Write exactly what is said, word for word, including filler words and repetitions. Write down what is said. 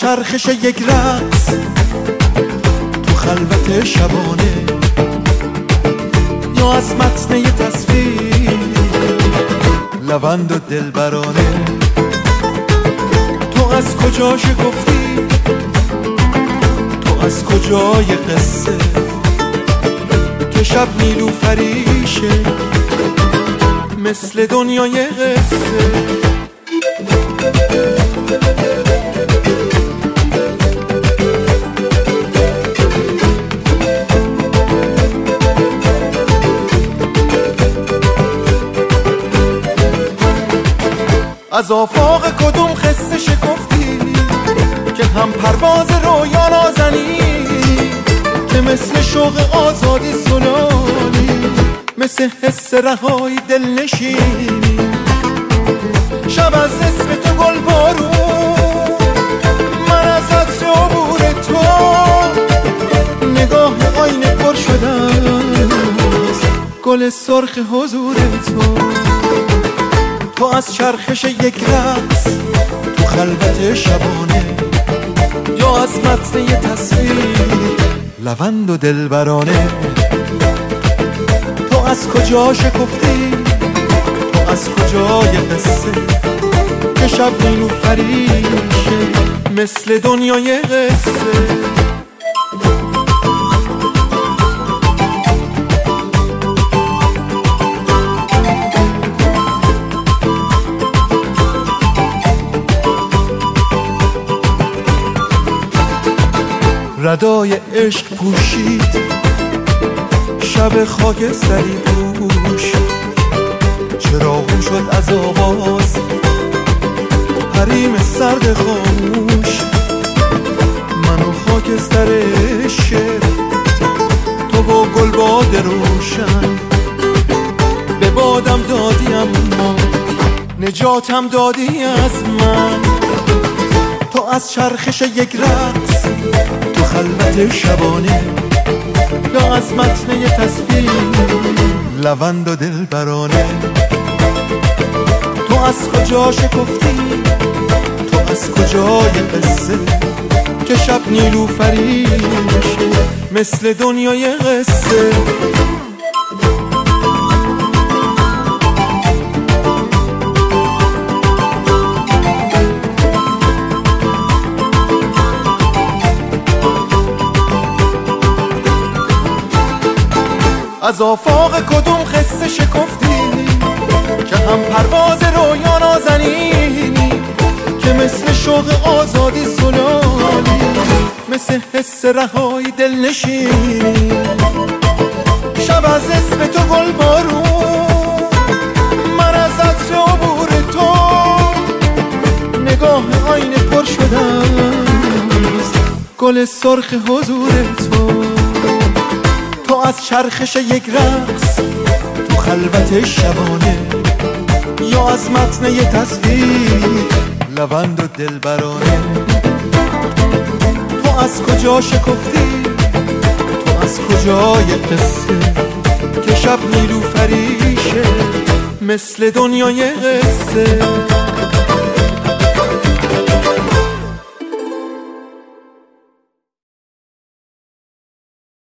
چرخش یک رقص تو خلوت شبانه، یا از متن یه تصویر لوند و دلبرانه. تو از کجا شکفتی، تو از کجای قصه که شب نیلوفریشه مثل دنیای قصه. از آفاق کدوم خسته شکفتی که هم پرواز رویا نازنی، که مثل شوق آزادی سلانی، مثل حس رهایی دل نشینی. شب از اسم تو گل بارون، من از عطر عبور تو، نگاه آینه پر شدن گل سرخ حضور تو. تو از چرخش یک رقص تو خلوت شبانه، یا از متن یه تصویر لوند و دلبرانه. تو از کجا شکفتی، تو از کجای قصه که شب نیلوفریشه مثل دنیای قصه. ردای عشق پوشید شب خاکستری پوش، چراغون شد از آواز حریم سرد خاموش. من و خاکستر شعر، تو و گلباد روشن، به بادم دادی اما نجاتم دادی از من. تو از چرخش یک رقص تو خلوت شبانه، یا از متن یه تصویر لوند و دلبرانه. تو از کجا شکفتی، تو از کجای قصه که شب نیلوفریشه مثل دنیای قصه. از آفاق کدوم خسته شکفتی که هم پرواز رویا نازنینی، که مثل شوق آزادی سلانی، مثل حس رهایی دل نشینی. شب از اسم تو گل بارون، من از عطر عبور تو، نگاه آینه پر شدن گل سرخ حضور تو. تو از چرخش یک رقص تو خلوت شبانه، یا از متن یه تصویر لوند و دلبرانه. تو از کجا شکفتی، تو از کجای قصه که شب نیلوفریشه مثل دنیای قصه.